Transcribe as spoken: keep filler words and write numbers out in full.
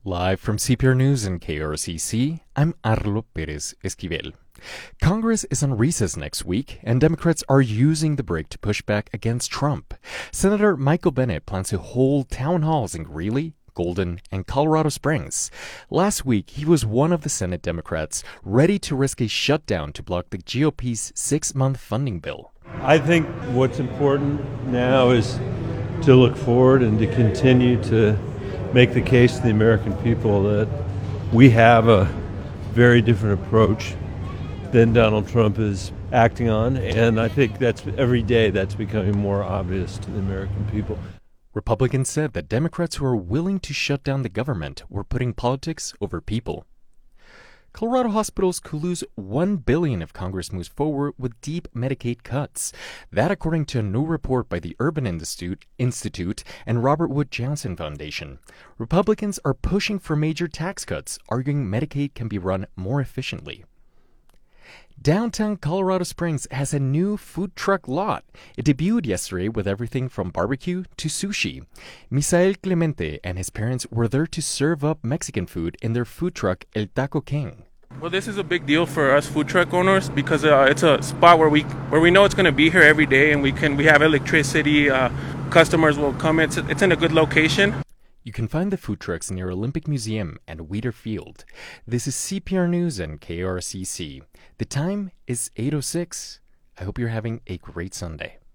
Live from C P R News and K R C C, I'm Arlo Perez Esquivel. Congress is on recess next week, and Democrats are using the break to push back against Trump. Senator Michael Bennet plans to hold town halls in Greeley, Golden, and Colorado Springs. Last week, he was one of the Senate Democrats ready to risk a shutdown to block the G O P's six-month funding bill. I think what's important now is to look forward and to continue to make the case to the American people that we have a very different approach than Donald Trump is acting on, and I think that's every day that's becoming more obvious to the American people. Republicans said that Democrats who are willing to shut down the government were putting politics over people. Colorado hospitals could lose one billion dollars if Congress moves forward with deep Medicaid cuts. That according to a new report by the Urban Institute, Institute and Robert Wood Johnson Foundation. Republicans are pushing for major tax cuts, arguing Medicaid can be run more efficiently. Downtown Colorado Springs has a new food truck lot. It debuted yesterday with everything from barbecue to sushi. Misael Clemente and his parents were there to serve up Mexican food in their food truck El Taco King. Well, this is a big deal for us food truck owners because uh, it's a spot where we where we know it's going to be here every day, and we can we have electricity. Uh, customers will come. It's it's in a good location. You can find the food trucks near Olympic Museum and Weeder Field. This is C P R News and K R C C. The time is eight oh six. I hope you're having a great Sunday.